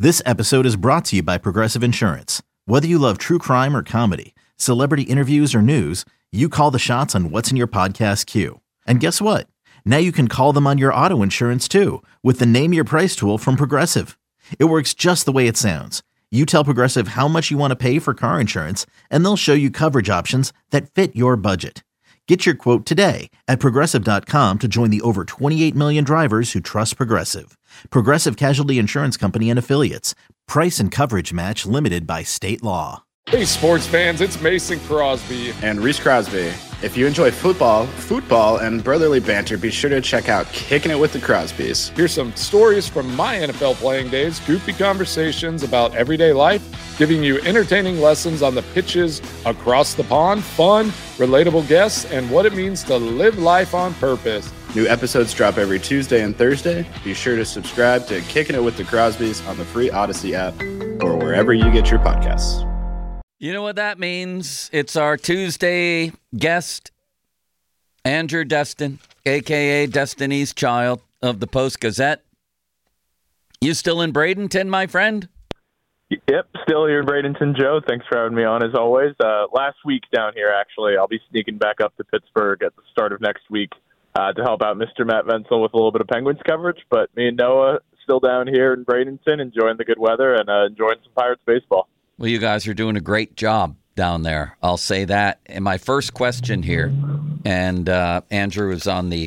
This episode is brought to you by Progressive Insurance. Whether you love true crime or comedy, celebrity interviews or news, you call the shots on what's in your podcast queue. And guess what? Now you can call them on your auto insurance too with the Name Your Price tool from Progressive. It works just the way it sounds. You tell Progressive how much you want to pay for car insurance, and they'll show you coverage options that fit your budget. Get your quote today at Progressive.com to join the over 28 million drivers who trust Progressive. Progressive Casualty Insurance Company and Affiliates. Price and coverage match limited by state law. Hey, sports fans, it's Mason Crosby. And Reese Crosby. If you enjoy football, and brotherly banter, be sure to check out Kicking It with the Crosbys. Here's some stories from my NFL playing days, goofy conversations about everyday life, giving you entertaining lessons on the pitches across the pond, fun, relatable guests, and what it means to live life on purpose. New episodes drop every Tuesday and Thursday. Be sure to subscribe to Kicking It with the Crosbys on the free Odyssey app or wherever you get your podcasts. You know what that means? It's our Tuesday guest, Andrew Destin, a.k.a. Destiny's Child of the Post-Gazette. You still in Bradenton, my friend? Yep, still here in Bradenton, Joe. Thanks for having me on, as always. Last week down here, actually. I'll be sneaking back up to Pittsburgh at the start of next week to help out Mr. Matt Vensel with a little bit of Penguins coverage. But me and Noah still down here in Bradenton, enjoying the good weather and enjoying some Pirates baseball. Well, you guys are doing a great job down there. I'll say that. And my first question here, and Andrew is on the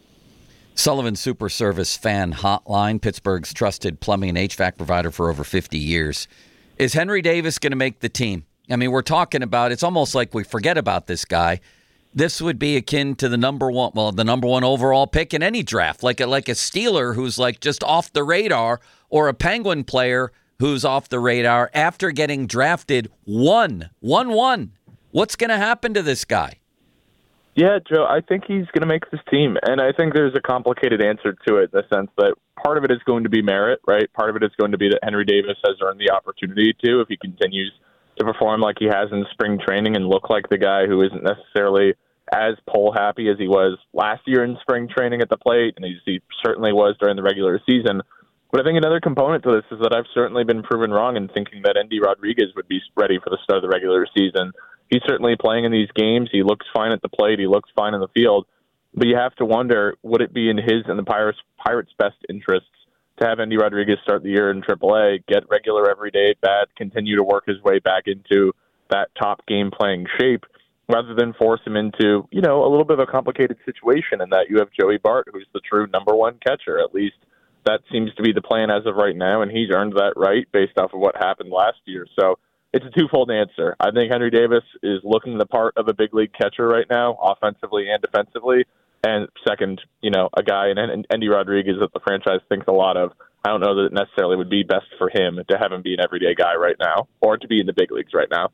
Sullivan Super Service fan hotline, Pittsburgh's trusted plumbing and HVAC provider for over 50 years. Is Henry Davis going to make the team? I mean, we're talking about, it's almost like we forget about this guy. This would be akin to the number one overall pick in any draft, like a Steeler who's like just off the radar, or a Penguin player who's off the radar after getting drafted 1-1. What's going to happen to this guy? Yeah, Joe, I think he's going to make this team, and I think there's a complicated answer to it in the sense that part of it is going to be merit, right? Part of it is going to be that Henry Davis has earned the opportunity to, if he continues to perform like he has in spring training and look like the guy who isn't necessarily as poll-happy as he was last year in spring training at the plate, and he certainly was during the regular season. But I think another component to this is that I've certainly been proven wrong in thinking that Endy Rodriguez would be ready for the start of the regular season. He's certainly playing in these games. He looks fine at the plate. He looks fine in the field. But you have to wonder, would it be in his and the Pirates' best interests to have Endy Rodriguez start the year in AAA, get regular everyday at bat, continue to work his way back into that top game playing shape, rather than force him into, a little bit of a complicated situation in that you have Joey Bart, who's the true number one catcher, at least. That seems to be the plan as of right now, and he's earned that right based off of what happened last year. So it's a twofold answer. I think Henry Davis is looking the part of a big league catcher right now, offensively and defensively. And second, a guy in Endy Rodriguez that the franchise thinks a lot of. I don't know that it necessarily would be best for him to have him be an everyday guy right now or to be in the big leagues right now.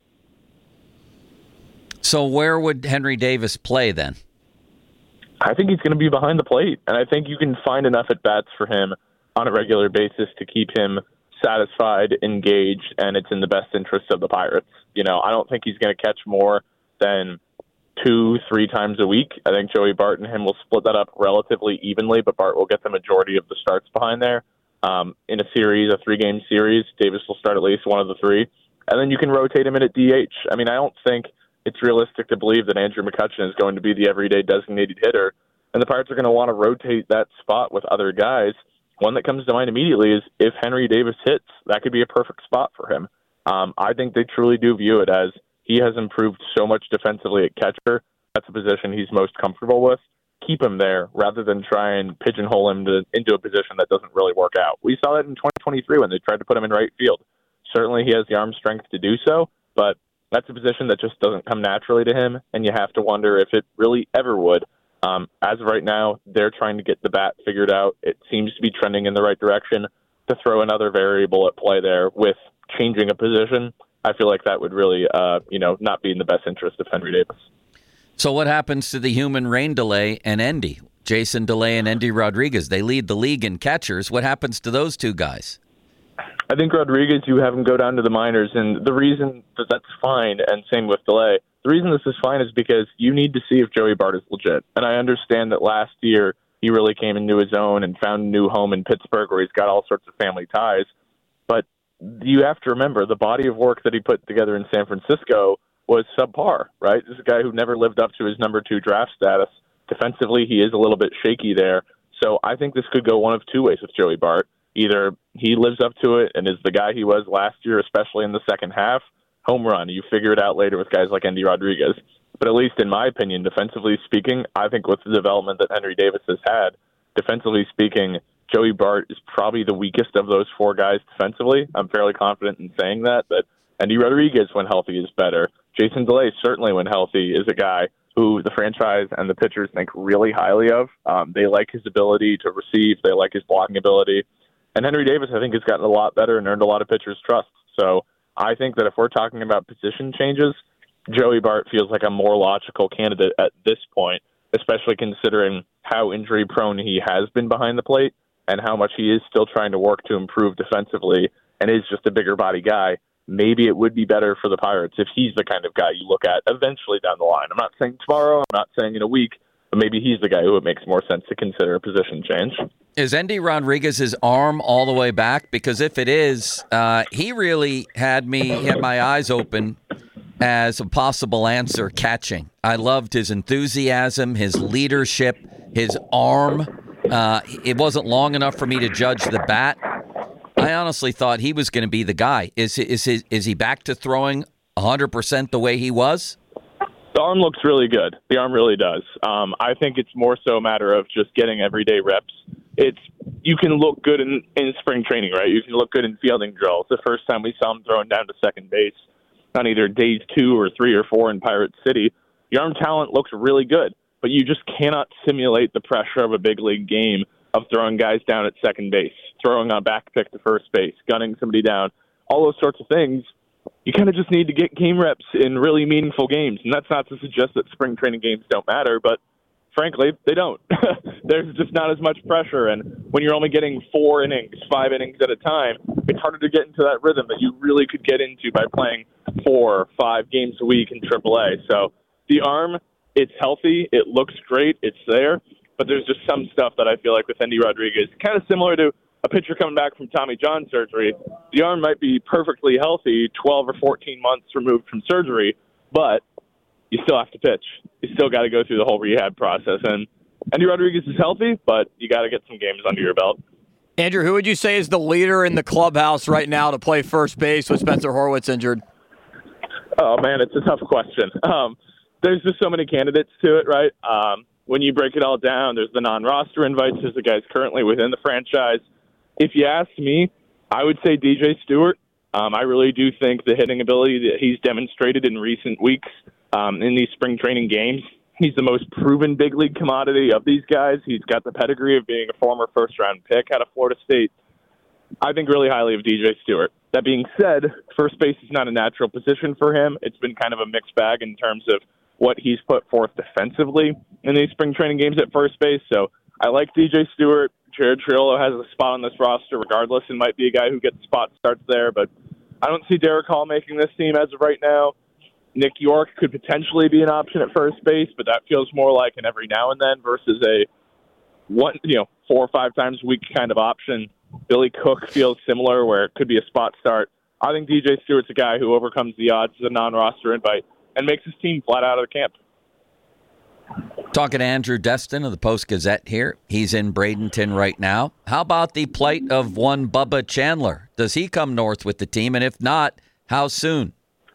So where would Henry Davis play then? I think he's going to be behind the plate, and I think you can find enough at-bats for him on a regular basis to keep him satisfied, engaged, and it's in the best interest of the Pirates. I don't think he's going to catch more than 2-3 times a week. I think Joey Bart and him will split that up relatively evenly, but Bart will get the majority of the starts behind there. In a series, a 3-game series, Davis will start at least one of the 3, and then you can rotate him in at DH. I mean, I don't think it's realistic to believe that Andrew McCutchen is going to be the everyday designated hitter, and the Pirates are going to want to rotate that spot with other guys. One that comes to mind immediately is if Henry Davis hits, that could be a perfect spot for him. I think they truly do view it as he has improved so much defensively at catcher. That's a position he's most comfortable with. Keep him there rather than try and pigeonhole him into a position that doesn't really work out. We saw that in 2023 when they tried to put him in right field. Certainly he has the arm strength to do so, but that's a position that just doesn't come naturally to him, and you have to wonder if it really ever would. As of right now, they're trying to get the bat figured out. It seems to be trending in the right direction. To throw another variable at play there with changing a position, I feel like that would really, not be in the best interest of Henry Davis. So what happens to the human rain delay and Endy? Jason DeLay and Endy Rodriguez, they lead the league in catchers. What happens to those two guys? I think Rodriguez, you have him go down to the minors, and the reason that that's fine, and same with DeLay, the reason this is fine is because you need to see if Joey Bart is legit. And I understand that last year he really came into his own and found a new home in Pittsburgh where he's got all sorts of family ties. But you have to remember the body of work that he put together in San Francisco was subpar, right? This is a guy who never lived up to his number 2 draft status. Defensively, he is a little bit shaky there. So I think this could go one of two ways with Joey Bart. Either he lives up to it and is the guy he was last year, especially in the second half, home run. You figure it out later with guys like Endy Rodriguez. But at least in my opinion, defensively speaking, I think with the development that Henry Davis has had, defensively speaking, Joey Bart is probably the weakest of those 4 guys defensively. I'm fairly confident in saying that. But Endy Rodriguez, when healthy, is better. Jason DeLay, certainly when healthy, is a guy who the franchise and the pitchers think really highly of. They like his ability to receive. They like his blocking ability. And Henry Davis, I think, has gotten a lot better and earned a lot of pitchers' trust. So I think that if we're talking about position changes, Joey Bart feels like a more logical candidate at this point, especially considering how injury-prone he has been behind the plate and how much he is still trying to work to improve defensively and is just a bigger body guy. Maybe it would be better for the Pirates if he's the kind of guy you look at eventually down the line. I'm not saying tomorrow, I'm not saying in a week, but maybe he's the guy who it makes more sense to consider a position change. Is Endy Rodriguez's arm all the way back? Because if it is, he really had my eyes open as a possible answer catching. I loved his enthusiasm, his leadership, his arm. It wasn't long enough for me to judge the bat. I honestly thought he was going to be the guy. Is he back to throwing 100% the way he was? The arm looks really good. The arm really does. I think it's more so a matter of just getting everyday reps. You can look good in spring training, right? You can look good in fielding drills. The first time we saw him throwing down to second base on either days 2 or 3 or 4 in Pirate City, the arm talent looks really good, but you just cannot simulate the pressure of a big league game of throwing guys down at second base, throwing a back pick to first base, gunning somebody down, all those sorts of things. You kind of just need to get game reps in really meaningful games. And that's not to suggest that spring training games don't matter, but frankly, they don't. There's just not as much pressure. And when you're only getting 4 innings, 5 innings at a time, it's harder to get into that rhythm that you really could get into by playing 4 or 5 games a week in AAA. So the arm, it's healthy. It looks great. It's there. But there's just some stuff that I feel like with Endy Rodriguez, kind of similar to a pitcher coming back from Tommy John surgery. The arm might be perfectly healthy 12 or 14 months removed from surgery, but you still have to pitch. You still got to go through the whole rehab process. And Endy Rodriguez is healthy, but you got to get some games under your belt. Andrew, who would you say is the leader in the clubhouse right now to play first base with Spencer Horwitz injured? Oh, man, it's a tough question. There's just so many candidates to it, right? When you break it all down, there's the non-roster invites. There's the guys currently within the franchise. If you ask me, I would say DJ Stewart. I really do think the hitting ability that he's demonstrated in recent weeks in these spring training games, he's the most proven big league commodity of these guys. He's got the pedigree of being a former first-round pick out of Florida State. I think really highly of DJ Stewart. That being said, first base is not a natural position for him. It's been kind of a mixed bag in terms of what he's put forth defensively in these spring training games at first base. So I like DJ Stewart. Jared Triolo has a spot on this roster regardless and might be a guy who gets spot starts there. But I don't see Derek Hall making this team as of right now. Nick York could potentially be an option at first base, but that feels more like an every now and then versus a 4 or 5 times a week kind of option. Billy Cook feels similar where it could be a spot start. I think DJ Stewart's a guy who overcomes the odds as a non-roster invite and makes his team flat out of the camp. Talking to Andrew Destin of the Post-Gazette here. He's in Bradenton right now. How about the plight of one Bubba Chandler? Does he come north with the team? And if not, how soon?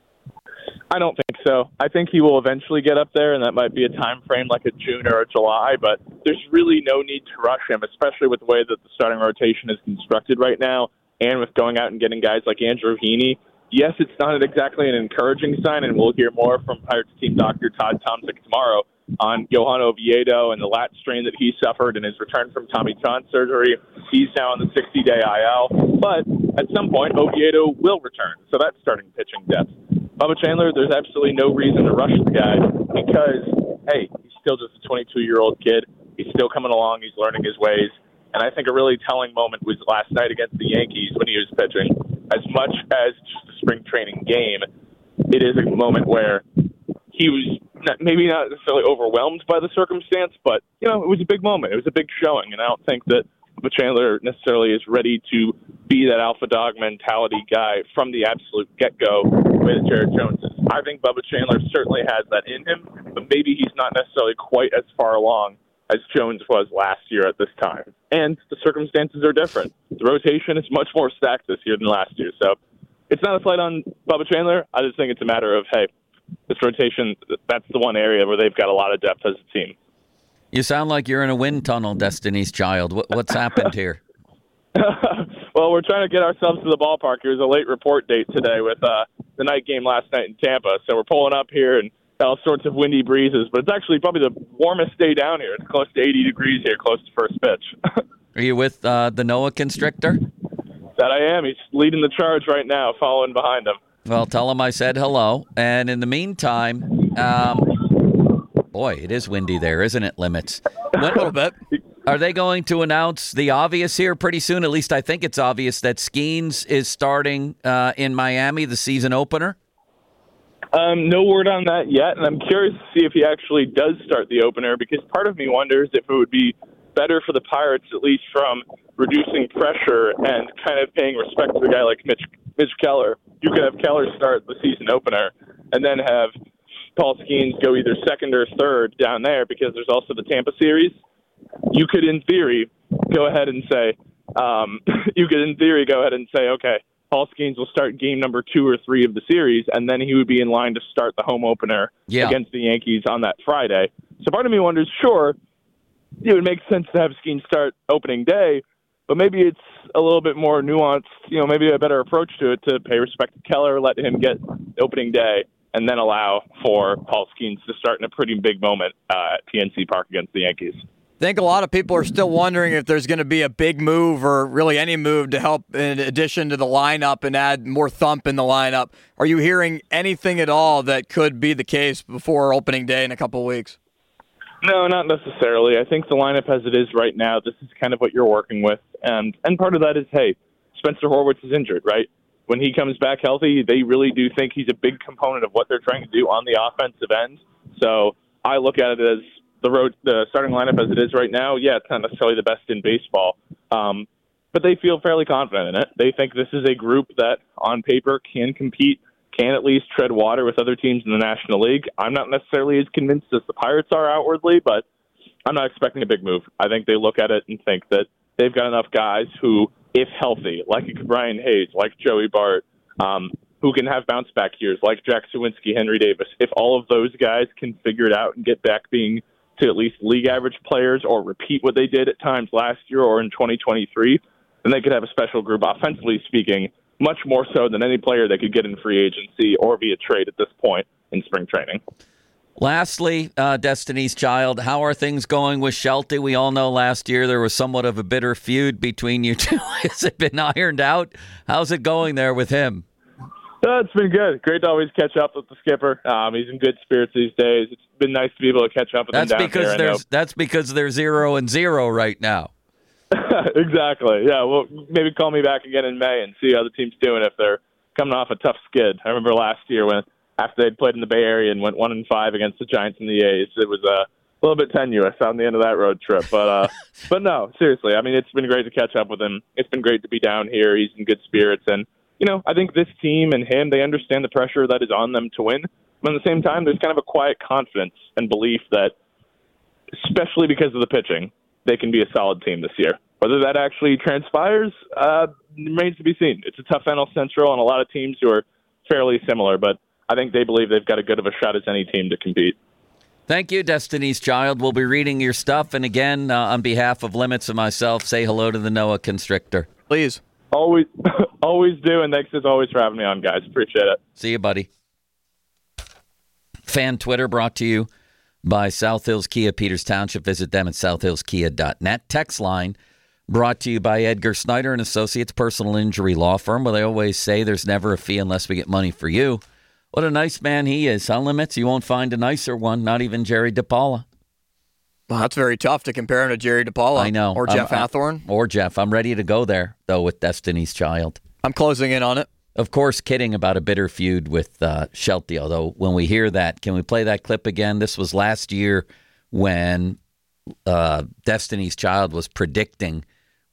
I don't think so. I think he will eventually get up there, and that might be a time frame like a June or a July, but there's really no need to rush him, especially with the way that the starting rotation is constructed right now, and with going out and getting guys like Andrew Heaney. Yes, it's not exactly an encouraging sign, and we'll hear more from Pirates team doctor Todd Tomczyk tomorrow on Johan Oviedo and the lat strain that he suffered in his return from Tommy John surgery. He's now on the 60-day IL, but at some point, Oviedo will return, so that's starting pitching depth. Bubba Chandler, there's absolutely no reason to rush the guy because, hey, he's still just a 22-year-old kid. He's still coming along. He's learning his ways. And I think a really telling moment was last night against the Yankees when he was pitching. As much as just a spring training game, it is a moment where he was maybe not necessarily overwhelmed by the circumstance, but, it was a big moment. It was a big showing. And I don't think that Bubba Chandler necessarily is ready to be that alpha dog mentality guy from the absolute get-go the way that Jared Jones is. I think Bubba Chandler certainly has that in him, but maybe he's not necessarily quite as far along as Jones was last year at this time. And the circumstances are different. The rotation is much more stacked this year than last year. So it's not a slight on Bubba Chandler. I just think it's a matter of, hey, this rotation, that's the one area where they've got a lot of depth as a team. You sound like you're in a wind tunnel, Destiny's Child. What's happened here? Well, we're trying to get ourselves to the ballpark. It was a late report date today with the night game last night in Tampa. So we're pulling up here and all sorts of windy breezes. But it's actually probably the warmest day down here. It's close to 80 degrees here, close to first pitch. Are you with the Noah Constrictor? That I am. He's leading the charge right now, following behind him. Well, tell him I said hello. And in the meantime, boy, it is windy there, isn't it, Limits? A little bit. Are they going to announce the obvious here pretty soon? At least I think it's obvious that Skeens is starting in Miami, the season opener. No word on that yet, and I'm curious to see if he actually does start the opener, because part of me wonders if it would be better for the Pirates, at least from reducing pressure and kind of paying respect to a guy like Mitch Keller. You could have Keller start the season opener and then have Paul Skeens go either second or third down there, because there's also the Tampa series. You could, in theory, go ahead and say, okay, Paul Skeens will start game number 2 or 3 of the series, and then he would be in line to start the home opener against the Yankees on that Friday. So part of me wonders, sure, it would make sense to have Skeens start opening day, but maybe it's a little bit more nuanced, maybe a better approach to it, to pay respect to Keller, let him get opening day, and then allow for Paul Skeens to start in a pretty big moment at PNC Park against the Yankees. I think a lot of people are still wondering if there's going to be a big move or really any move to help in addition to the lineup and add more thump in the lineup. Are you hearing anything at all that could be the case before opening day in a couple of weeks? No, not necessarily. I think the lineup as it is right now, this is kind of what you're working with. And part of that is, hey, Spencer Horwitz is injured, right? When he comes back healthy, they really do think he's a big component of what they're trying to do on the offensive end. So I look at it as the starting lineup as it is right now. Yeah, it's not necessarily the best in baseball, but they feel fairly confident in it. They think this is a group that, on paper, can compete, can at least tread water with other teams in the National League. I'm not necessarily as convinced as the Pirates are outwardly, but I'm not expecting a big move. I think they look at it and think that they've got enough guys who, if healthy, like Brian Hayes, like Joey Bart, who can have bounce-back years, like Jack Suwinski, Henry Davis, if all of those guys can figure it out and get back being to at least league average players or repeat what they did at times last year or in 2023, then they could have a special group, offensively speaking, much more so than any player they could get in free agency or via trade at this point in spring training. Lastly, Destiny's Child, how are things going with Shelty? We all know last year there was somewhat of a bitter feud between you two. Has it been ironed out? How's it going there with him? It's been good. Great to always catch up with the skipper. He's in good spirits these days. It's been nice to be able to catch up with him down here. That's because they're 0-0 right now. Exactly. Yeah, well, maybe call me back again in May and see how the team's doing if they're coming off a tough skid. I remember last year when after they'd played in the Bay Area and went 1-5 against the Giants and the A's, it was a little bit tenuous on the end of that road trip. But no, seriously, I mean, it's been great to catch up with him. It's been great to be down here. He's in good spirits, and I think this team and him, they understand the pressure that is on them to win. But at the same time, there's kind of a quiet confidence and belief that, especially because of the pitching, they can be a solid team this year. Whether that actually transpires remains to be seen. It's a tough NL Central and a lot of teams who are fairly similar, but I think they believe they've got as good of a shot as any team to compete. Thank you, Destiny's Child. We'll be reading your stuff. And again, on behalf of Limits and myself, say hello to the Noah Constrictor. Please. Always do, and thanks as always for having me on, guys. Appreciate it. See you, buddy. Fan Twitter brought to you by South Hills Kia, Peters Township. Visit them at southhillskia.net. Text line brought to you by Edgar Snyder and Associates, personal injury law firm, where they always say there's never a fee unless we get money for you. What a nice man he is, huh, Limits? You won't find a nicer one, not even Jerry DePaula. Well, that's very tough to compare him to Jerry DePaula. I know. Or Jeff Hathorn. Or Jeff. I'm ready to go there, though, with Destiny's Child. I'm closing in on it. Of course, kidding about a bitter feud with Shelty, although when we hear that, can we play that clip again? This was last year when Destiny's Child was predicting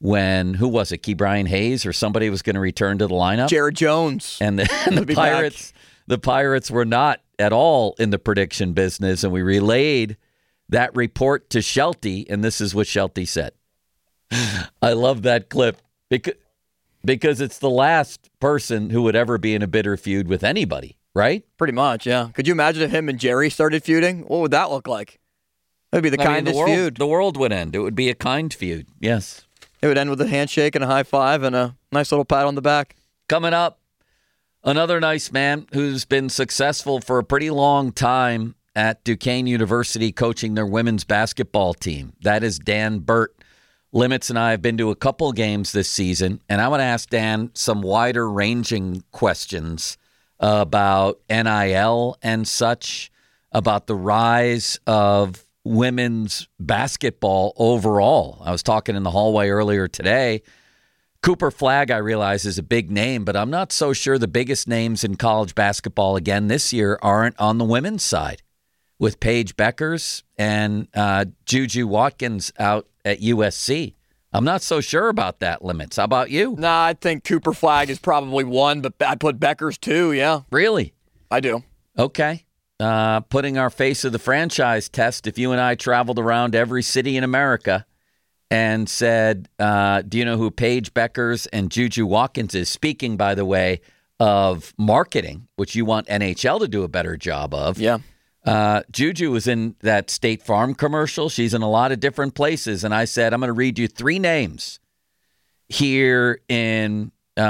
when, who was it, Key Brian Hayes or somebody was going to return to the lineup? Jared Jones. And the Pirates were not at all in the prediction business, and we relayed that report to Shelty, and this is what Shelty said. I love that clip because it's the last person who would ever be in a bitter feud with anybody, right? Pretty much, yeah. Could you imagine if him and Jerry started feuding? What would that look like? It would be the kindest feud. The world would end. It would be a kind feud, yes. It would end with a handshake and a high five and a nice little pat on the back. Coming up, another nice man who's been successful for a pretty long time at Duquesne University coaching their women's basketball team. That is Dan Burt. Limits and I have been to a couple games this season, and I want to ask Dan some wider-ranging questions about NIL and such, about the rise of women's basketball overall. I was talking in the hallway earlier today. Cooper Flagg, I realize, is a big name, but I'm not so sure the biggest names in college basketball again this year aren't on the women's side, with Paige Beckers and Juju Watkins out at USC. I'm not so sure about that, Limits. How about you? Nah, I think Cooper Flagg is probably one, but I'd put Beckers two, yeah. Really? I do. Okay. Putting our face of the franchise test, if you and I traveled around every city in America and said, do you know who Paige Beckers and Juju Watkins is? Speaking, by the way, of marketing, which you want NHL to do a better job of. Yeah. Juju was in that State Farm commercial. She's in a lot of different places. And I said, I'm going to read you three names here in pick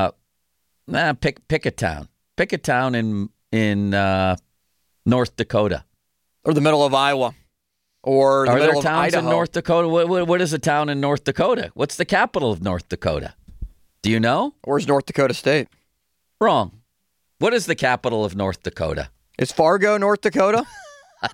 a town. Pick a town in North Dakota. Or the middle of Iowa. Or the Are middle there of towns Idaho. in North Dakota? What is a town in North Dakota? What's the capital of North Dakota? Do you know? Where's North Dakota State? Wrong. What is the capital of North Dakota? Is Fargo, North Dakota? I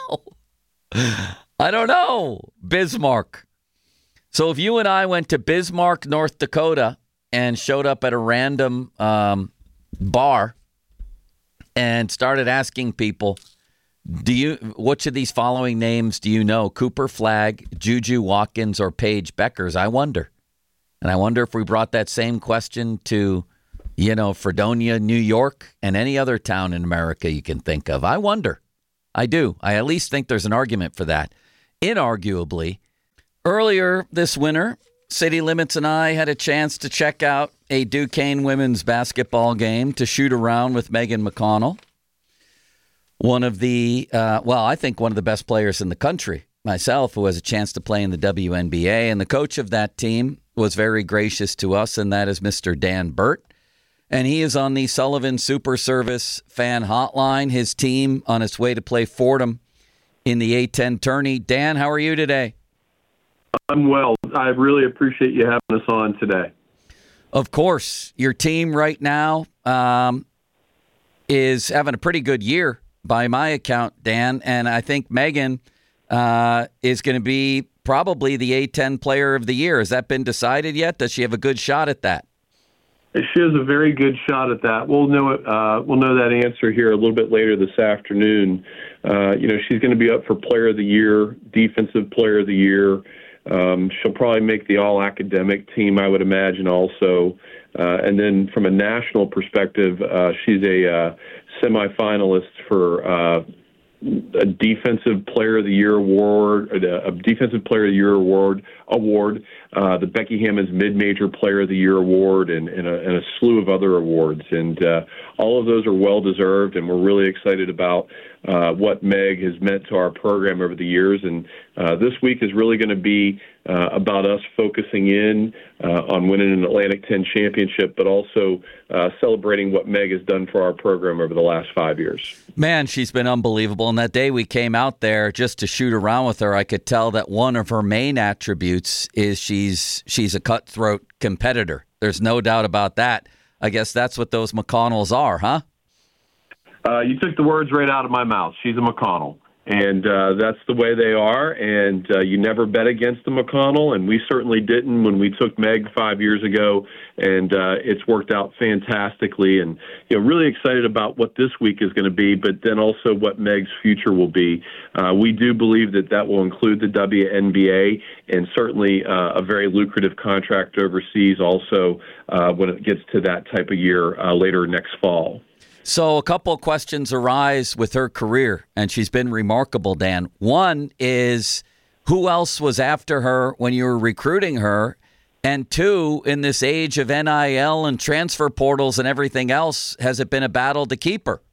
don't know. Bismarck. So if you and I went to Bismarck, North Dakota, and showed up at a random bar and started asking people, which of these following names do you know? Cooper Flagg, Juju Watkins, or Paige Beckers? I wonder. And I wonder if we brought that same question to Fredonia, New York, and any other town in America you can think of. I wonder. I do. I at least think there's an argument for that. Inarguably, earlier this winter, City Limits and I had a chance to check out a Duquesne women's basketball game to shoot around with Megan McConnell, one of the, I think one of the best players in the country, myself, who has a chance to play in the WNBA. And the coach of that team was very gracious to us, and that is Mr. Dan Burt. And he is on the Sullivan Super Service fan hotline, his team on its way to play Fordham in the A-10 tourney. Dan, how are you today? I'm well. I really appreciate you having us on today. Of course. Your team right now is having a pretty good year by my account, Dan. And I think Megan is going to be probably the A-10 player of the year. Has that been decided yet? Does she have a good shot at that? She has a very good shot at that. We'll know that answer here a little bit later this afternoon. She's going to be up for Player of the Year, Defensive Player of the Year. She'll probably make the all-academic team, I would imagine, also. And then from a national perspective, she's a semifinalist for a Defensive Player of the Year award, a Defensive Player of the Year award, the Becky Hammons Mid-Major Player of the Year award, and a slew of other awards. And all of those are well-deserved, and we're really excited about what Meg has meant to our program over the years. And this week is really going to be about us focusing in on winning an Atlantic 10 championship, but also celebrating what Meg has done for our program over the last 5 years. Man, she's been unbelievable. And that day we came out there just to shoot around with her, I could tell that one of her main attributes is she's a cutthroat competitor. There's no doubt about that. I guess that's what those McConnells are, huh? You took the words right out of my mouth. She's a McConnell. And that's the way they are, and you never bet against the McConnell, and we certainly didn't when we took Meg 5 years ago, and it's worked out fantastically. And really excited about what this week is going to be, but then also what Meg's future will be. We do believe that will include the WNBA, and certainly a very lucrative contract overseas also when it gets to that type of year later next fall. So a couple of questions arise with her career, and she's been remarkable, Dan. One is, who else was after her when you were recruiting her? And two, in this age of NIL and transfer portals and everything else, has it been a battle to keep her?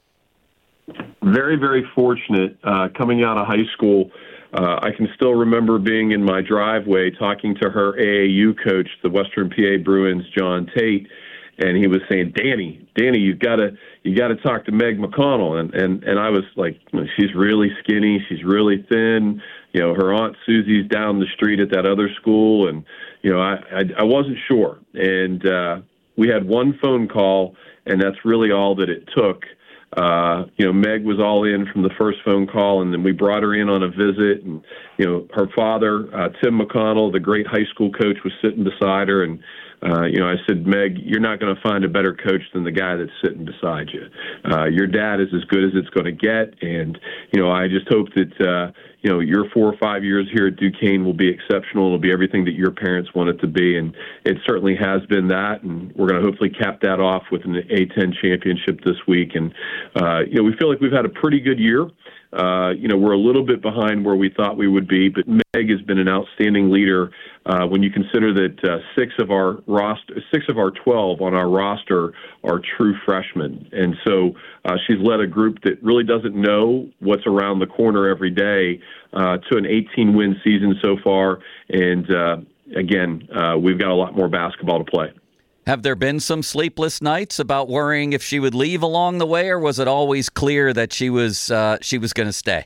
Very, very fortunate. Coming out of high school, I can still remember being in my driveway talking to her AAU coach, the Western PA Bruins, John Tate, and he was saying, Danny, you got to talk to Meg McConnell. And I was like, she's really skinny. She's really thin. Her Aunt Susie's down the street at that other school. And, I wasn't sure. And we had one phone call, and that's really all that it took. Meg was all in from the first phone call, and then we brought her in on a visit. And, her father, Tim McConnell, the great high school coach, was sitting beside her. And, I said, Meg, you're not going to find a better coach than the guy that's sitting beside you. Your dad is as good as it's going to get. And, I just hope that, your 4 or 5 years here at Duquesne will be exceptional. It'll be everything that your parents want it to be. And it certainly has been that. And we're going to hopefully cap that off with an A-10 championship this week. And, we feel like we've had a pretty good year. We're a little bit behind where we thought we would be, but Meg has been an outstanding leader when you consider that 6 of our 12 on our roster are true freshmen. And so she's led a group that really doesn't know what's around the corner every day to an 18-win season so far. And again, we've got a lot more basketball to play. Have there been some sleepless nights about worrying if she would leave along the way, or was it always clear that she was going to stay?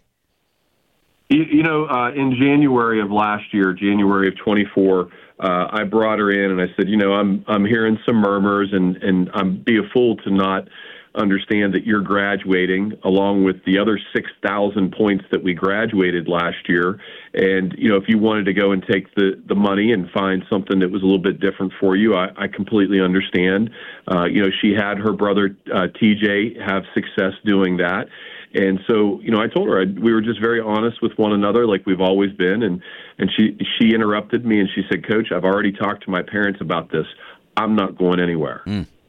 In January of last year, January of 24, I brought her in and I said, I'm hearing some murmurs, and I'd be a fool to not understand that you're graduating along with the other 6,000 points that we graduated last year. And, if you wanted to go and take the money and find something that was a little bit different for you, I completely understand. She had her brother, TJ, have success doing that. And so, I told her we were just very honest with one another, like we've always been. And she interrupted me and she said, Coach, I've already talked to my parents about this. I'm not going anywhere.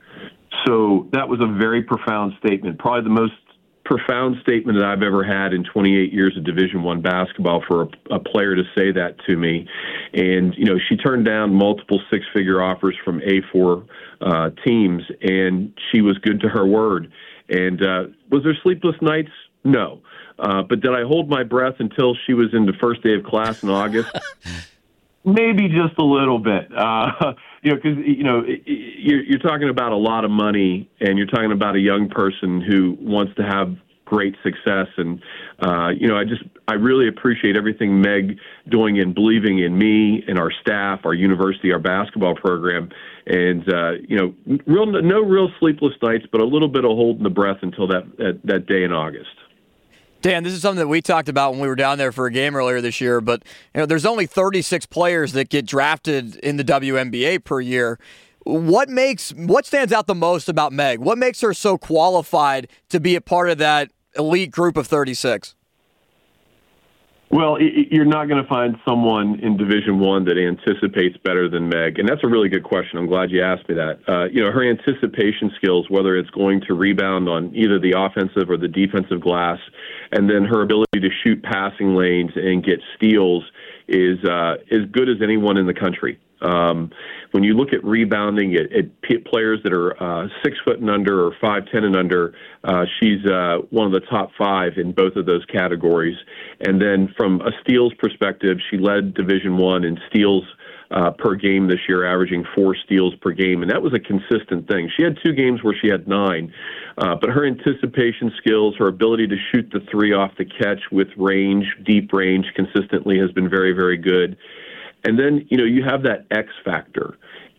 So that was a very profound statement, probably the most profound statement that I've ever had in 28 years of Division I basketball for a player to say that to me. And, she turned down multiple six-figure offers from A4 teams, and she was good to her word. And was there sleepless nights? No. But did I hold my breath until she was in the first day of class in August? Maybe just a little bit. Because, you're talking about a lot of money, and you're talking about a young person who wants to have great success. And, I really appreciate everything Meg doing and believing in me and our staff, our university, our basketball program. And, no real sleepless nights, but a little bit of holding the breath until that day in August. Dan, this is something that we talked about when we were down there for a game earlier this year, but there's only 36 players that get drafted in the WNBA per year. What stands out the most about Meg? What makes her so qualified to be a part of that elite group of 36? Well, you're not going to find someone in Division I that anticipates better than Meg, and that's a really good question. I'm glad you asked me that. Her anticipation skills, whether it's going to rebound on either the offensive or the defensive glass, and then her ability to shoot passing lanes and get steals is as good as anyone in the country. When you look at rebounding at players that are 6 foot and under or 5'10" and under, she's one of the top 5 in both of those categories. And then from a steals perspective, she led Division I in steals per game this year, averaging 4 steals per game, and that was a consistent thing. She had 2 games where she had 9, but her anticipation skills, her ability to shoot the 3 off the catch with range, deep range, consistently has been very, very good. And then, you have that X factor.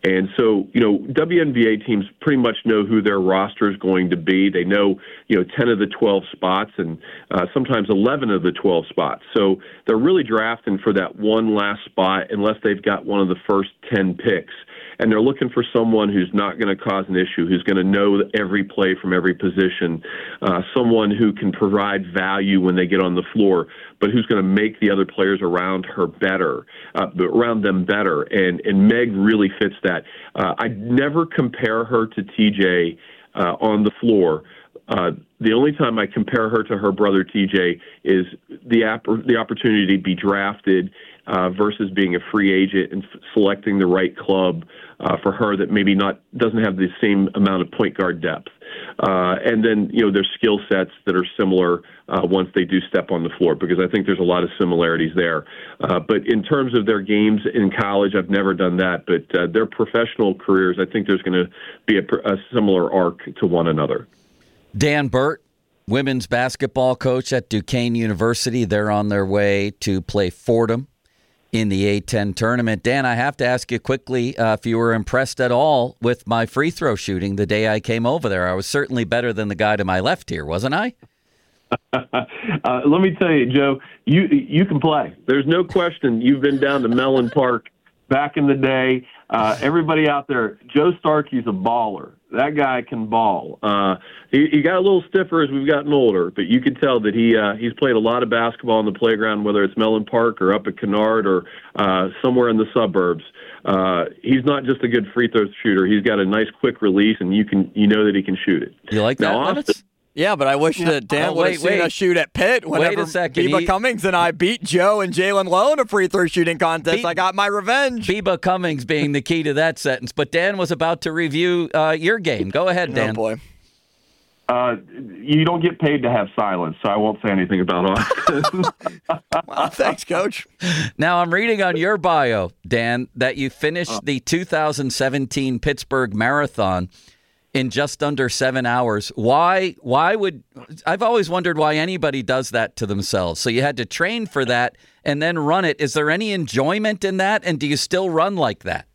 And so, WNBA teams pretty much know who their roster is going to be. They know, 10 of the 12 spots and sometimes 11 of the 12 spots. So they're really drafting for that one last spot unless they've got one of the first 10 picks. And they're looking for someone who's not going to cause an issue, who's going to know every play from every position, someone who can provide value when they get on the floor, but who's going to make the other players around her better, around them better. And Meg really fits that. I never compare her to TJ on the floor. The only time I compare her to her brother TJ is the opportunity to be drafted versus being a free agent and selecting the right club for her that maybe doesn't have the same amount of point guard depth. And then, there's skill sets that are similar once they do step on the floor, because I think there's a lot of similarities there. But in terms of their games in college, I've never done that. But their professional careers, I think there's going to be a similar arc to one another. Dan Burt, women's basketball coach at Duquesne University. They're on their way to play Fordham in the A-10 tournament. Dan, I have to ask you quickly if you were impressed at all with my free throw shooting the day I came over there. I was certainly better than the guy to my left here, wasn't I? Let me tell you, Joe, you can play. There's no question. You've been down to Mellon Park back in the day. Everybody out there, Joe Starkey's a baller. That guy can ball. He got a little stiffer as we've gotten older, but you can tell that he's played a lot of basketball on the playground, whether it's Mellon Park or up at Kennard or somewhere in the suburbs. He's not just a good free throw shooter. He's got a nice quick release, and you know that he can shoot it. You like that, Lennox? Yeah, but I wish that Dan would have seen us shoot at Pitt whenever Biba Cummings and I beat Joe and Jalen Lowe in a free throw shooting contest. I got my revenge. Biba Cummings being the key to that sentence. But Dan was about to review your game. Go ahead, Dan. Oh, boy. You don't get paid to have silence, so I won't say anything about Austin. Well, thanks, Coach. Now, I'm reading on your bio, Dan, that you finished the 2017 Pittsburgh Marathon in just under 7 hours. Why would I've always wondered why anybody does that to themselves. So you had to train for that and then run it. Is there any enjoyment in that? And do you still run like that?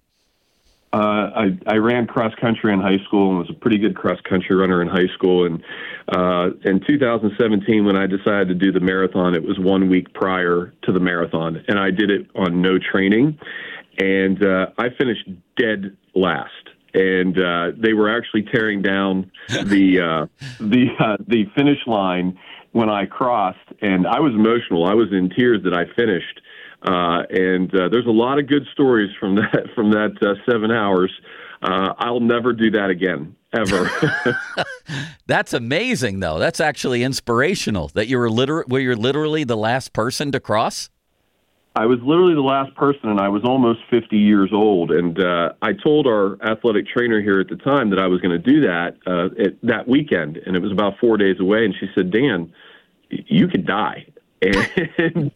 I ran cross country in high school and was a pretty good cross country runner in high school. And in 2017, when I decided to do the marathon, it was 1 week prior to the marathon, and I did it on no training. And I finished dead last. And they were actually tearing down the finish line when I crossed, and I was emotional. I was in tears that I finished. And there's a lot of good stories from that 7 hours. I'll never do that again, ever. That's amazing, though. That's actually inspirational. That you were literally the last person to cross. I was literally the last person, and I was almost 50 years old. And I told our athletic trainer here at the time that I was going to do that that weekend, and it was about 4 days away. And she said, "Dan, you could die." And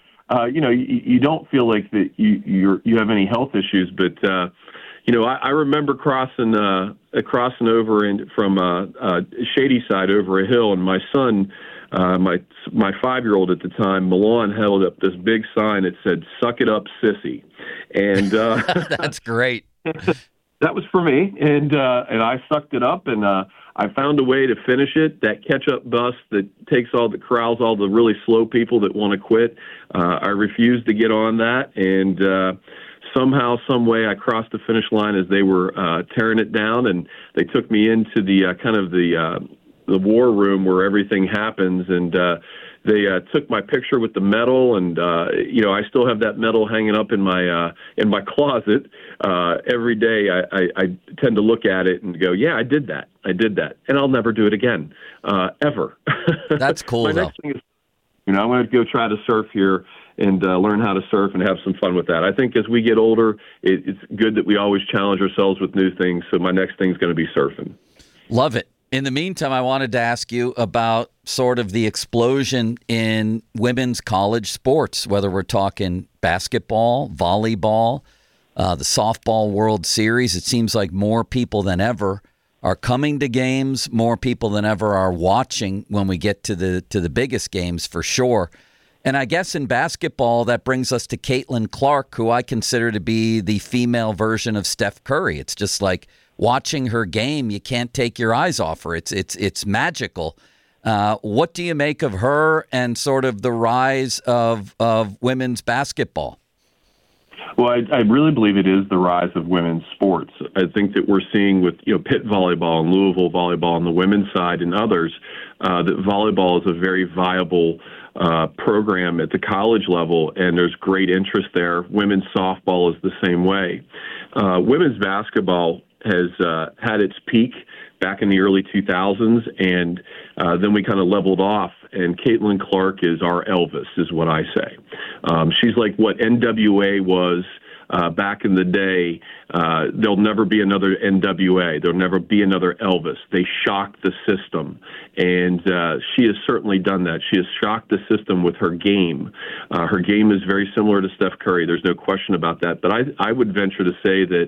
you don't feel like that you have any health issues, but I remember crossing over from Shady Side over a hill, and my son. My 5-year-old at the time, Milan, held up this big sign that said, "Suck it up, sissy." And that's great. That was for me, and I sucked it up, and I found a way to finish it. That catch-up bus that corrals all the really slow people that want to quit. I refused to get on that, and somehow, some way, I crossed the finish line as they were tearing it down, and they took me into the war room where everything happens, and they took my picture with the medal, and I still have that medal hanging up in my closet. Every day I tend to look at it and go, "Yeah, I did that, and I'll never do it again, ever." That's cool. Next thing is, I'm going to go try to surf here and learn how to surf and have some fun with that. I think as we get older, it's good that we always challenge ourselves with new things. So my next thing is going to be surfing. Love it. In the meantime, I wanted to ask you about sort of the explosion in women's college sports, whether we're talking basketball, volleyball, the softball World Series. It seems like more people than ever are coming to games, more people than ever are watching when we get to the biggest games for sure. And I guess in basketball, that brings us to Caitlin Clark, who I consider to be the female version of Steph Curry. It's just like watching her game, you can't take your eyes off her. It's magical. What do you make of her and sort of the rise of women's basketball? Well, I really believe it is the rise of women's sports. I think that we're seeing with Pitt volleyball and Louisville volleyball on the women's side and others that volleyball is a very viable program at the college level, and there's great interest there. Women's softball is the same way. Women's basketball has had its peak back in the early 2000s, and then we kind of leveled off, and Caitlin Clark is our Elvis, is what I say. She's like what NWA was back in the day. There'll never be another NWA. There'll never be another Elvis. They shocked the system, and she has certainly done that. She has shocked the system with her game. Her game is very similar to Steph Curry. There's no question about that. But I would venture to say that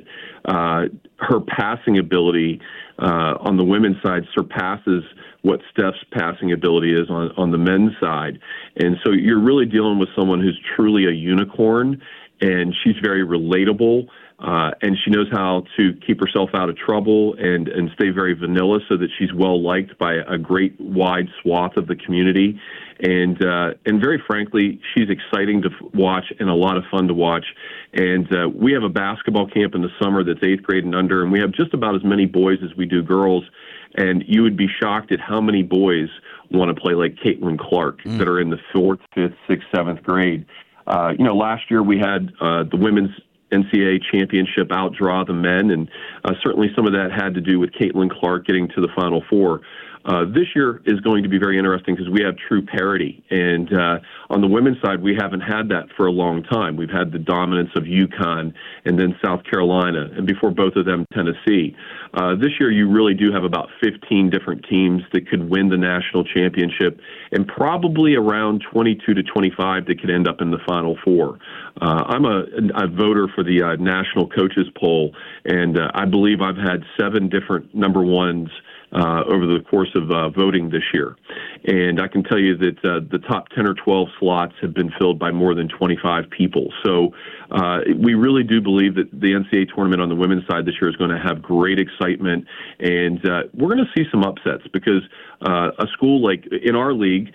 her passing ability on the women's side surpasses what Steph's passing ability is on the men's side. And so you're really dealing with someone who's truly a unicorn, and she's very relatable, and she knows how to keep herself out of trouble and stay very vanilla so that she's well-liked by a great wide swath of the community. And very frankly, she's exciting to watch and a lot of fun to watch. And we have a basketball camp in the summer that's 8th grade and under, and we have just about as many boys as we do girls. And you would be shocked at how many boys want to play like Caitlin Clark that are in the 4th, 5th, 6th, 7th grade. Last year we had the women's NCAA championship outdraw the men, and certainly some of that had to do with Caitlin Clark getting to the Final Four. This year is going to be very interesting because we have true parity. And on the women's side, we haven't had that for a long time. We've had the dominance of UConn and then South Carolina, and before both of them, Tennessee. This year, you really do have about 15 different teams that could win the national championship, and probably around 22 to 25 that could end up in the Final Four. I'm a voter for the National Coaches Poll, and I believe I've had 7 different number ones over the course of voting this year. And I can tell you that the top 10 or 12 slots have been filled by more than 25 people. So we really do believe that the NCAA tournament on the women's side this year is going to have great excitement. And we're going to see some upsets because a school like in our league,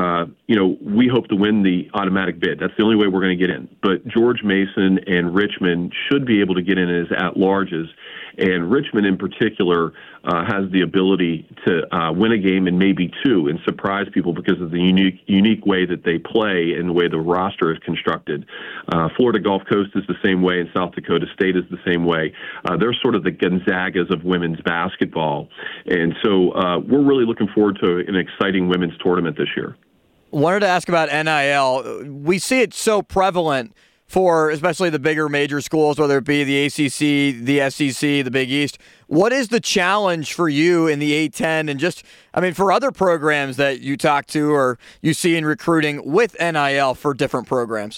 we hope to win the automatic bid. That's the only way we're going to get in. But George Mason and Richmond should be able to get in as at-larges. And Richmond in particular has the ability to win a game and maybe 2 and surprise people because of the unique way that they play and the way the roster is constructed. Florida Gulf Coast is the same way, and South Dakota State is the same way. They're sort of the Gonzagas of women's basketball. And so we're really looking forward to an exciting women's tournament this year. Wanted to ask about NIL. We see it so prevalent for especially the bigger major schools, whether it be the ACC, the SEC, the Big East. What is the challenge for you in the A-10 and just, for other programs that you talk to or you see in recruiting with NIL for different programs?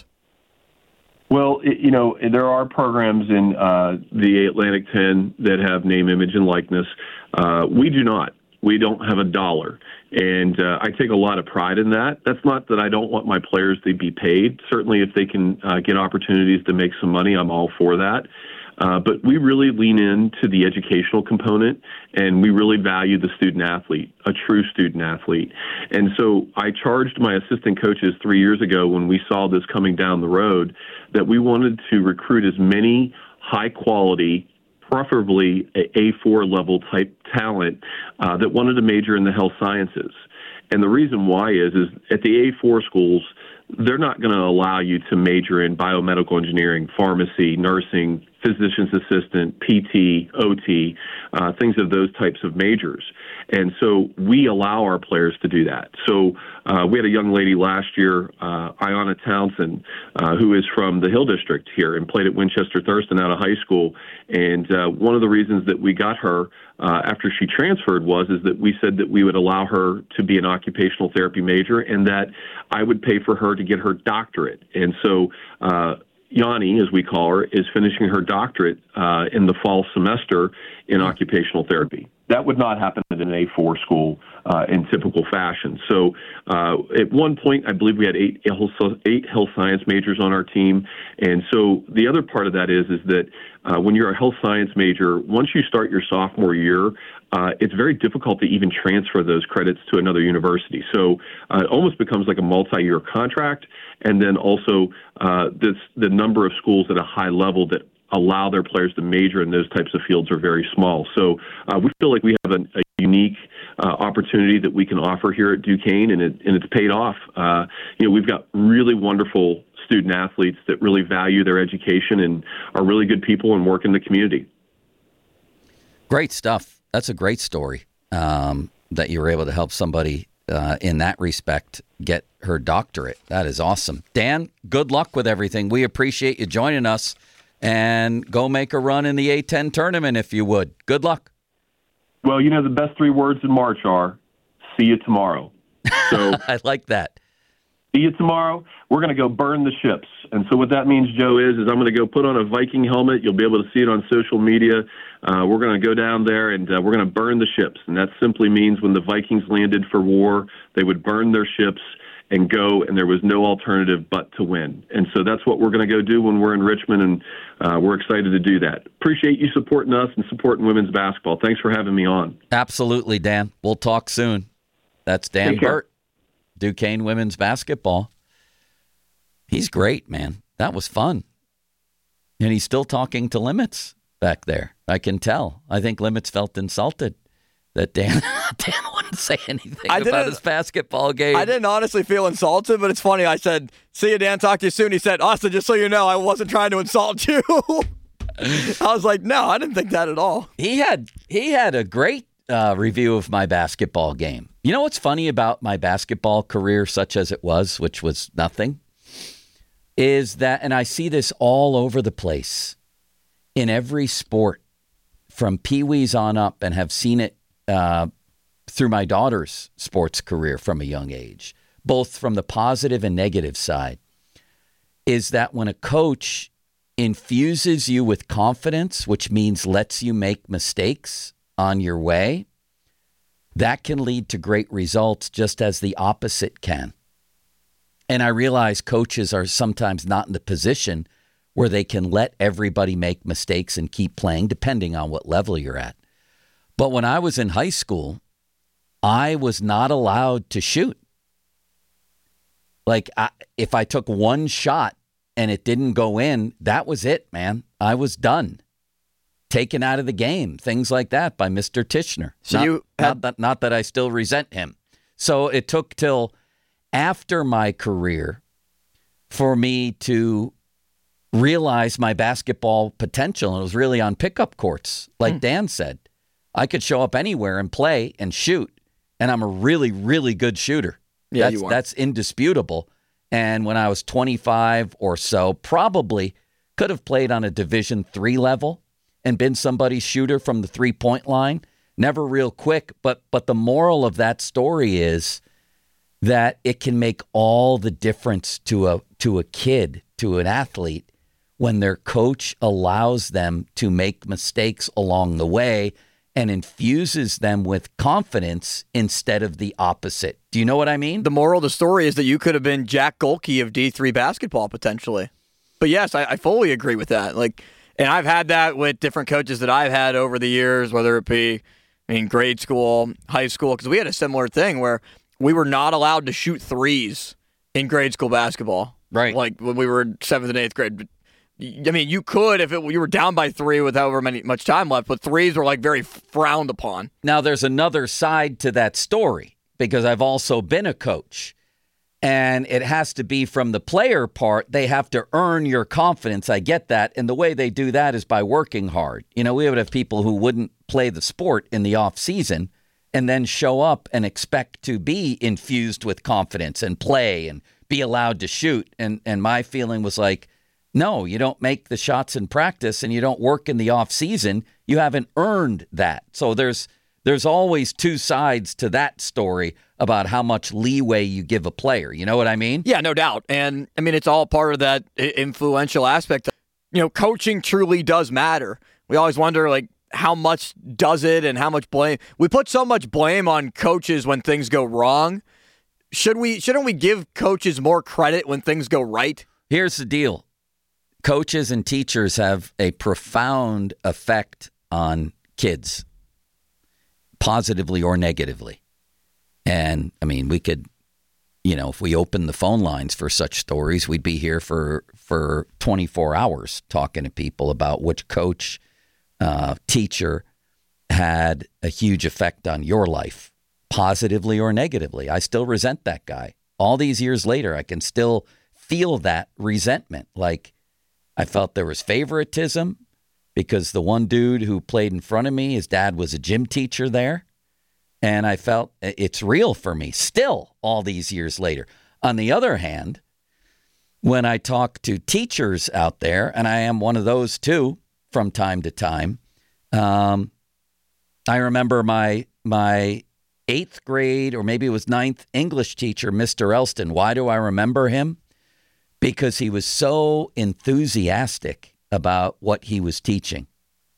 Well, there are programs in the Atlantic 10 that have name, image, and likeness. We do not. We don't have a dollar. And I take a lot of pride in that. That's not that I don't want my players to be paid. Certainly, if they can get opportunities to make some money, I'm all for that. But we really lean into the educational component, and we really value the student athlete, a true student athlete. And so I charged my assistant coaches 3 years ago when we saw this coming down the road that we wanted to recruit as many high-quality, preferably A4 level type talent that wanted to major in the health sciences. And the reason why is at the A4 schools, they're not going to allow you to major in biomedical engineering, pharmacy, nursing, physician's assistant, PT, OT, things of those types of majors. And so we allow our players to do that. So we had a young lady last year, Ayanna Townsend, who is from the Hill District here and played at Winchester Thurston out of high school. And one of the reasons that we got her after she transferred is that we said that we would allow her to be an occupational therapy major and that I would pay for her to get her doctorate. And so Yanni, as we call her, is finishing her doctorate in the fall semester in occupational therapy. That would not happen at an A4 school. in typical fashion. So at one point, I believe we had eight health science majors on our team. And so the other part of that is that when you're a health science major, once you start your sophomore year, it's very difficult to even transfer those credits to another university. So it almost becomes like a multi-year contract. And then also the number of schools at a high level that allow their players to major in those types of fields are very small. So we feel like we have a unique opportunity that we can offer here at Duquesne, and it's paid off. We've got really wonderful student athletes that really value their education and are really good people and work in the community. Great stuff. That's a great story that you were able to help somebody in that respect get her doctorate. That is awesome. Dan, good luck with everything. We appreciate you joining us, and go make a run in the A10 tournament if you would. Good luck. Well, the best 3 words in March are, see you tomorrow. So I like that. See you tomorrow. We're going to go burn the ships. And so what that means, Joe, is I'm going to go put on a Viking helmet. You'll be able to see it on social media. We're going to go down there, and we're going to burn the ships. And that simply means when the Vikings landed for war, they would burn their ships and go, and there was no alternative but to win. And so that's what we're going to go do when we're in Richmond, and we're excited to do that. Appreciate you supporting us and supporting women's basketball. Thanks for having me on. Absolutely, Dan. We'll talk soon. That's Dan Burt, Duquesne women's basketball. He's great, man. That was fun. And he's still talking to Limits back there. I can tell. I think Limits felt insulted that Dan wouldn't say anything about his basketball game. I didn't honestly feel insulted, but it's funny. I said, see you, Dan. Talk to you soon. He said, Austin, just so you know, I wasn't trying to insult you. I was like, no, I didn't think that at all. He had a great review of my basketball game. You know what's funny about my basketball career, such as it was, which was nothing, is that, and I see this all over the place in every sport from Pee-wees on up, and have seen it through my daughter's sports career from a young age, both from the positive and negative side, is that when a coach infuses you with confidence, which means lets you make mistakes on your way, that can lead to great results, just as the opposite can. And I realize coaches are sometimes not in the position where they can let everybody make mistakes and keep playing, depending on what level you're at. But when I was in high school, I was not allowed to shoot. Like, if I took one shot and it didn't go in, that was it, man. I was done. Taken out of the game, things like that by Mr. Tishner. So not that I still resent him. So it took till after my career for me to realize my basketball potential. And it was really on pickup courts. Like Dan said, I could show up anywhere and play and shoot. And I'm a really, really good shooter. Yeah, you are. That's indisputable. And when I was 25 or so, probably could have played on a Division III level and been somebody's shooter from the three-point line. Never real quick, but the moral of that story is that it can make all the difference to a kid, to an athlete, when their coach allows them to make mistakes along the way and infuses them with confidence instead of the opposite. Do you know what I mean? The moral of the story is that you could have been Jack Golke of D3 basketball potentially. But yes, I fully agree with that. And I've had that with different coaches that I've had over the years, whether it be grade school, high school, because we had a similar thing where we were not allowed to shoot threes in grade school basketball. Right. Like when we were in 7th and 8th grade. I mean, you could if you were down by 3 with however much time left, but threes were very frowned upon. Now, there's another side to that story, because I've also been a coach, and it has to be from the player part. They have to earn your confidence. I get that, and the way they do that is by working hard. We would have people who wouldn't play the sport in the off season and then show up and expect to be infused with confidence and play and be allowed to shoot. And my feeling was like, no, you don't make the shots in practice and you don't work in the off season. You haven't earned that. So there's always two sides to that story about how much leeway you give a player. You know what I mean? Yeah, no doubt. And it's all part of that influential aspect. Coaching truly does matter. We always wonder, how much does it and how much blame? We put so much blame on coaches when things go wrong. Shouldn't we give coaches more credit when things go right? Here's the deal. Coaches and teachers have a profound effect on kids, positively or negatively. And, I mean, we could, if we opened the phone lines for such stories, we'd be here for 24 hours talking to people about which coach, teacher had a huge effect on your life, positively or negatively. I still resent that guy. All these years later, I can still feel that resentment. Like, I felt there was favoritism because the one dude who played in front of me, his dad was a gym teacher there. And I felt it's real for me still all these years later. On the other hand, when I talk to teachers out there, and I am one of those too from time to time, I remember my 8th grade, or maybe it was 9th English teacher, Mr. Elston. Why do I remember him? Because he was so enthusiastic about what he was teaching.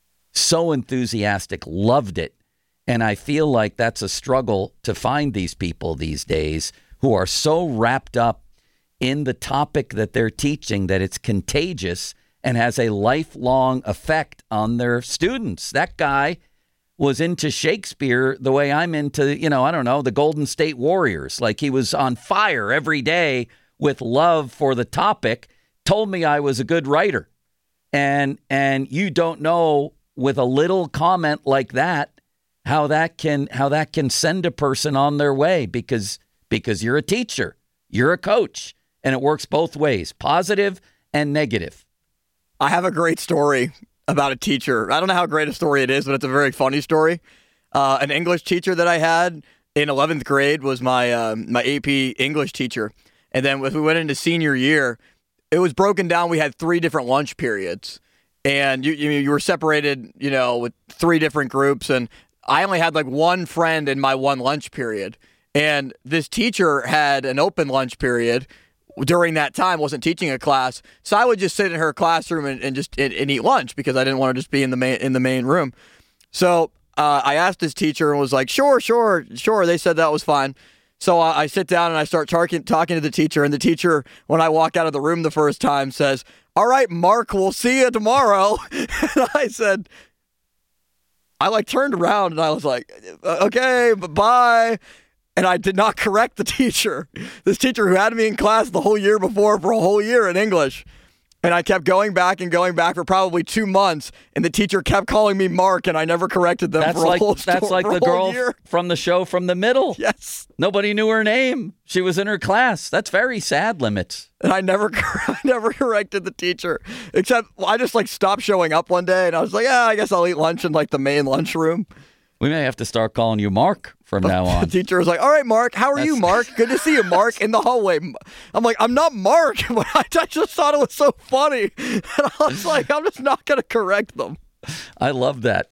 So enthusiastic, loved it. And I feel like that's a struggle to find these people these days who are so wrapped up in the topic that they're teaching that it's contagious and has a lifelong effect on their students. That guy was into Shakespeare the way I'm into, the Golden State Warriors. Like, he was on fire every day with love for the topic, told me I was a good writer. And you don't know, with a little comment like that, how that can send a person on their way because you're a teacher, you're a coach, and it works both ways, positive and negative. I have a great story about a teacher. I don't know how great a story it is, but it's a very funny story. An English teacher that I had in 11th grade was my my AP English teacher. And then as we went into senior year, it was broken down. We had 3 different lunch periods. And you were separated, with 3 different groups. And I only had like one friend in my one lunch period. And this teacher had an open lunch period during that time, wasn't teaching a class. So I would just sit in her classroom and just eat lunch because I didn't want to just be in the main room. So I asked this teacher and was like, sure. They said that was fine. So I sit down and I start talking to the teacher. And the teacher, when I walk out of the room the first time, says, "All right, Mark, we'll see you tomorrow." And I said, I turned around and I was like, okay, bye. And I did not correct the teacher. This teacher who had me in class the whole year before for a whole year in English. And I kept going back for probably 2 months. And the teacher kept calling me Mark, and I never corrected them for a whole year. That's like the girl from the show From the Middle. Yes. Nobody knew her name. She was in her class. That's very sad, Limits. And I never corrected the teacher. Except I just stopped showing up one day, and I was like, I guess I'll eat lunch in the main lunchroom. We may have to start calling you Mark from now on. The teacher was like, all right, Mark, how are you, Mark? Good to see you, Mark, in the hallway. I'm like, I'm not Mark. I just thought it was so funny. And I was like, I'm just not going to correct them. I love that.